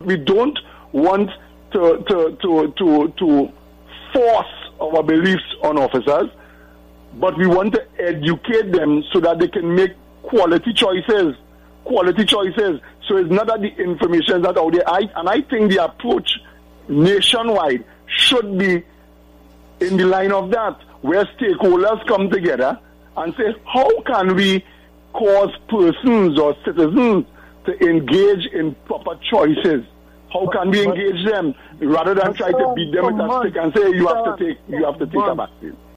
we don't want to force our beliefs on officers, but we want to educate them so that they can make quality choices. So it's not that the information is not out there. I think the approach nationwide should be in the line of that, where stakeholders come together and say, how can we cause persons or citizens to engage in proper choices? How can we engage them rather than try to beat them with a stick and say you have to take a vaccine?